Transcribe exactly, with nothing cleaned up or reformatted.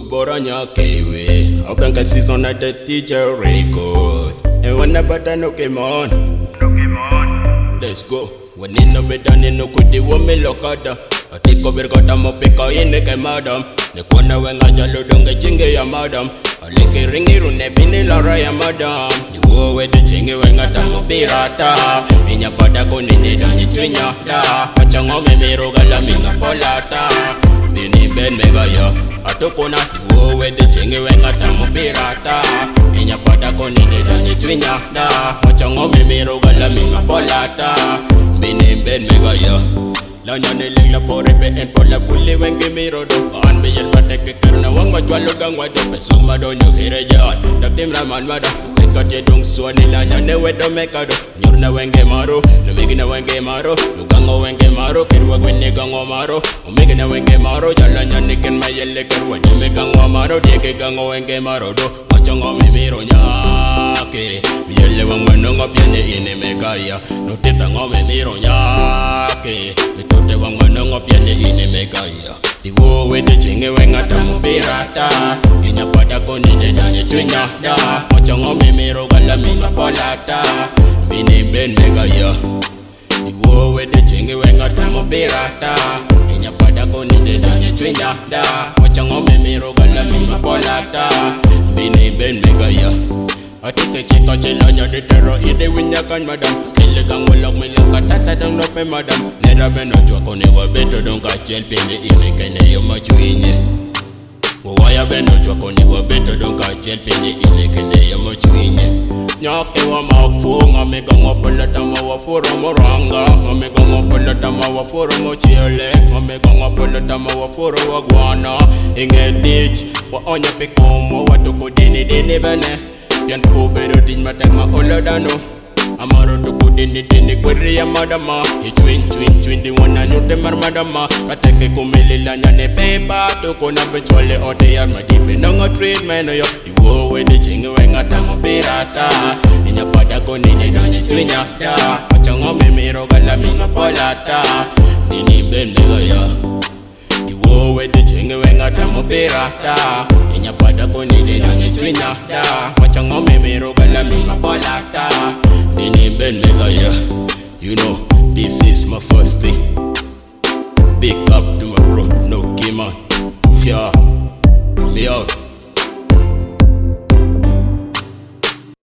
Boranya Kiwi, open a season at the teacher record. And when the button no came on, let's go. When in the bed and in no could the woman look at her. I take over got a mopica in the madam. The corner when I jalo don't get chingy ya madam. I like a ringy rune bini Laura ya madam. The war with the chingy when I tam pirata. In your padagon in the donny twinya da. Pachang me me rogala minga polata. Bini ben mega ya. Atokona the war with the chingy when I tam pirata. In your padagon in the donny twinya da. Pachang me me rogala minga polata. Bini ben mega ya. Lanya niling la pore pe en pola puli wengi mirodo an be yel mateke karna wang majwalo gang wado pe suma do nyu hire jaan dak tim raman mada ekate dong suani lanya ne wedo mekado nyurna wenge maro no megina wenge maro no gango wenge maro kirwa gwenne gango maro o megina wenge maro jalanya niken mayelle kirwa jeme gango maro deke gango wenge maro do machango me miro nyake yelle wang manongo piene ine megaya no teta ngome miro nyake Tote wang manong piane ine megaya. Di wo we de chinge wenga tamu pirata. Inya pada koni de danye twinya da. Machango me mero gala minga polata. Bini ben megaya. Di wo we de chinge wenga tamu pirata. Inya pada koni de danye twinya da. Machango me mero gala minga polata. Bini ben megaya. Atike chika chilanya de terror ide winya kan madam. Kille gang walok me laka tata dang no pe madam. Nera beno chwa kone wa beto don ka chel pene ine kene yo machuinye. Waya beno chwa kone wa beto don ka chel pene ine kene yo machuinye. Nyake wa mafu ngame gango polata ma wa furo moranga. Ngame gango polata ma wa furo mo chiele. Ngame gango polata ma wa furo wa guana. Inge ditch wa onye pe komo wa tuko dini dini bene. Yan po pero din matema oladano. Amaro to put in the dini kweri ya madama. I twin twin twin di wana nyote mar madama. Kateke kumili lanya ne pepa. Toko na bechole ote yar madipe nongo treatment yo. Di wo we de chingi wenga tamo pirata. Inya pada koni de donye twinya da. Machango me miro gala minga polata. Dini ben mega ya. Di wo we de chingi wenga tamo pirata. Inya pada koni de donye twinya da. Machango me miro gala minga polata. Bini ben mega ya.